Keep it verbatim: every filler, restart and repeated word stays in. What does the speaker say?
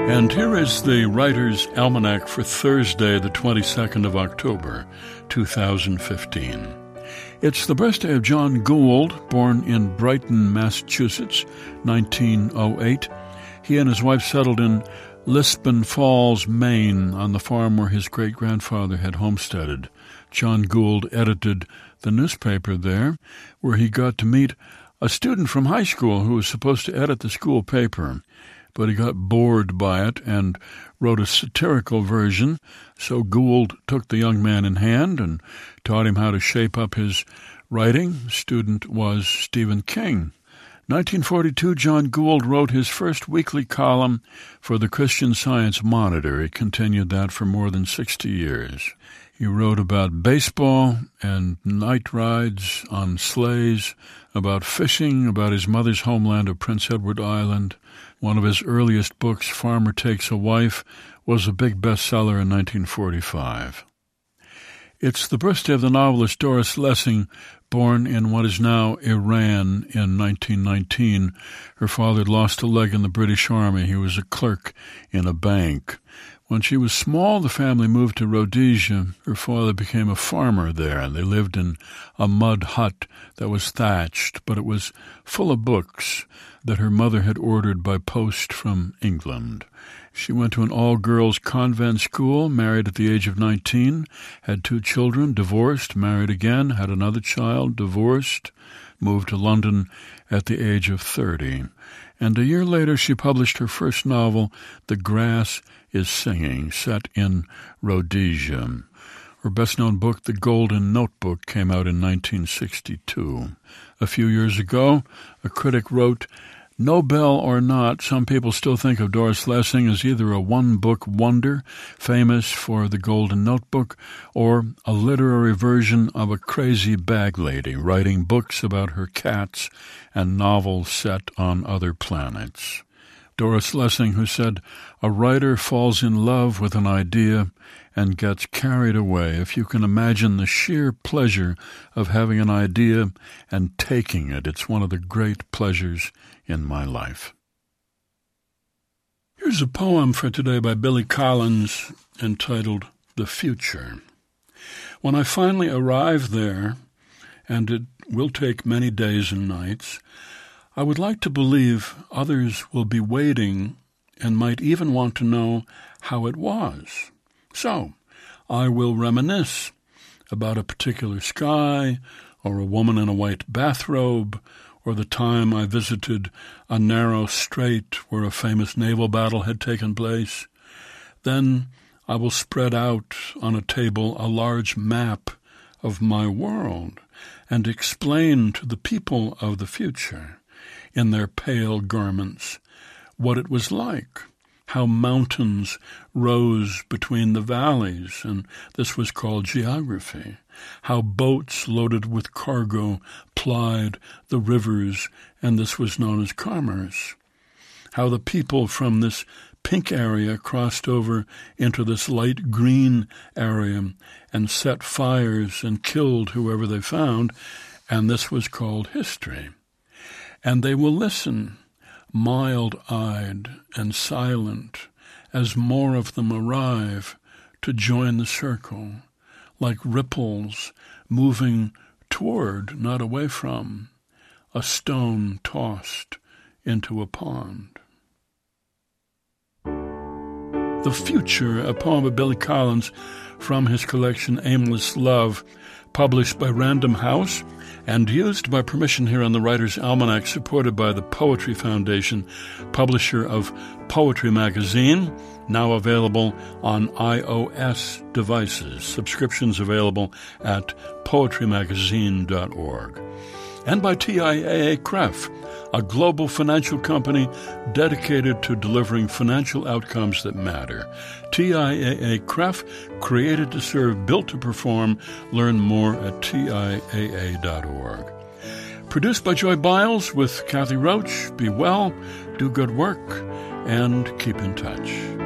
And here is the Writer's Almanac for Thursday, the twenty-second of October, two thousand fifteen. It's the birthday of John Gould, born in Brighton, Massachusetts, nineteen oh eight. He and his wife settled in Lisbon Falls, Maine, on the farm where his great-grandfather had homesteaded. John Gould edited the newspaper there, where he got to meet a student from high school who was supposed to edit the school paper. But he got bored by it and wrote a satirical version, so Gould took the young man in hand and taught him how to shape up his writing. The student was Stephen King. nineteen forty-two, John Gould wrote his first weekly column for the Christian Science Monitor. He continued that for more than sixty years. He wrote about baseball and night rides on sleighs, about fishing, about his mother's homeland of Prince Edward Island. One of his earliest books, Farmer Takes a Wife, was a big bestseller in nineteen forty-five. It's the birthday of the novelist Doris Lessing, born in what is now Iran in nineteen nineteen. Her father had lost a leg in the British Army. He was a clerk in a bank. When she was small, the family moved to Rhodesia. Her father became a farmer there, and they lived in a mud hut that was thatched, but it was full of books that her mother had ordered by post from England. She went to an all-girls convent school, married at the age of nineteen, had two children, divorced, married again, had another child, divorced, moved to London at the age of thirty. And a year later she published her first novel, The Grass is Singing, set in Rhodesia. Her best-known book, The Golden Notebook, came out in nineteen sixty-two. A few years ago, a critic wrote, "Nobel or not, some people still think of Doris Lessing as either a one-book wonder, famous for The Golden Notebook, or a literary version of a crazy bag lady writing books about her cats and novels set on other planets." Doris Lessing, who said, "A writer falls in love with an idea and gets carried away. If you can imagine the sheer pleasure of having an idea and taking it, it's one of the great pleasures in my life." Here's a poem for today by Billy Collins entitled The Future. When I finally arrive there, and it will take many days and nights, I would like to believe others will be waiting and might even want to know how it was. So, I will reminisce about a particular sky, or a woman in a white bathrobe, or the time I visited a narrow strait where a famous naval battle had taken place. Then I will spread out on a table a large map of my world and explain to the people of the future, in their pale garments, what it was like, how mountains rose between the valleys, and this was called geography, how boats loaded with cargo plied the rivers, and this was known as commerce, how the people from this pink area crossed over into this light green area and set fires and killed whoever they found, and this was called history. And they will listen, mild-eyed and silent, as more of them arrive to join the circle, like ripples moving toward, not away from, a stone tossed into a pond. The Future, a poem of Billy Collins from his collection Aimless Love, published by Random House and used by permission here on the Writer's Almanac, supported by the Poetry Foundation, publisher of Poetry Magazine, now available on iOS devices. Subscriptions available at poetry magazine dot org. And by T I A A C R E F, a global financial company dedicated to delivering financial outcomes that matter. T I A A C R E F, created to serve, built to perform. Learn more at T I A A dot org. Produced by Joy Biles with Kathy Roach. Be well, do good work, and keep in touch.